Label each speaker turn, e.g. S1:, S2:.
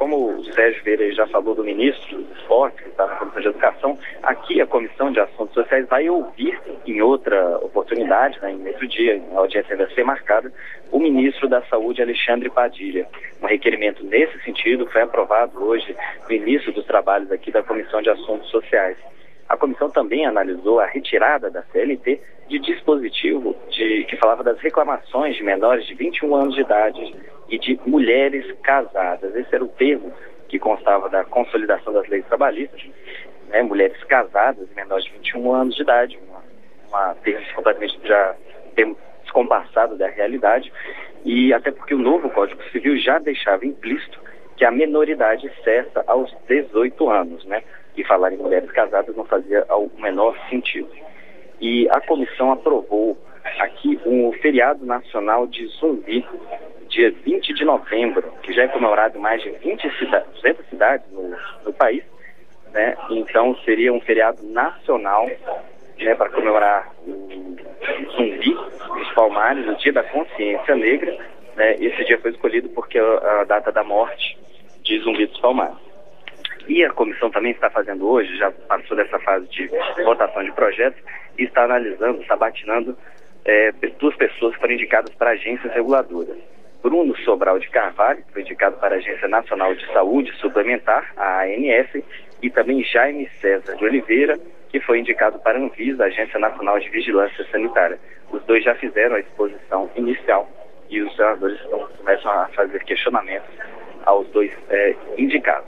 S1: como o Sérgio Vieira já falou do ministro do Esporte, que está na Comissão de Educação, aqui a Comissão de Assuntos Sociais vai ouvir em outra oportunidade, né, em outro dia, a audiência vai ser marcada, o ministro da Saúde, Alexandre Padilha. Um requerimento nesse sentido foi aprovado hoje no início dos trabalhos aqui da Comissão de Assuntos Sociais. A comissão também analisou a retirada da CLT de dispositivo que falava das reclamações de menores de 21 anos de idade e de mulheres casadas. Esse era o termo que constava da consolidação das leis trabalhistas, né? Mulheres casadas e menores de 21 anos de idade, uma termo completamente já termo descompassado da realidade, e até porque o novo Código Civil já deixava implícito que a menoridade cessa aos 18 anos, né? E falar em mulheres casadas não fazia o menor sentido. E a comissão aprovou aqui um feriado nacional de Zumbi, dia 20 de novembro, que já é comemorado em mais de 200 cidades no país, né? Então seria um feriado nacional, né, para comemorar o Zumbi dos Palmares, o Dia da Consciência Negra, né? Esse dia foi escolhido porque a data da morte de Zumbi dos Palmares. E a comissão também está fazendo hoje, já passou dessa fase de votação de projetos, e está analisando, sabatinando duas pessoas que foram indicadas para agências reguladoras. Bruno Sobral de Carvalho, que foi indicado para a Agência Nacional de Saúde Suplementar, a ANS, e também Jaime César de Oliveira, que foi indicado para a Anvisa, a Agência Nacional de Vigilância Sanitária. Os dois já fizeram a exposição inicial e os senadores começam a fazer questionamentos aos dois indicados.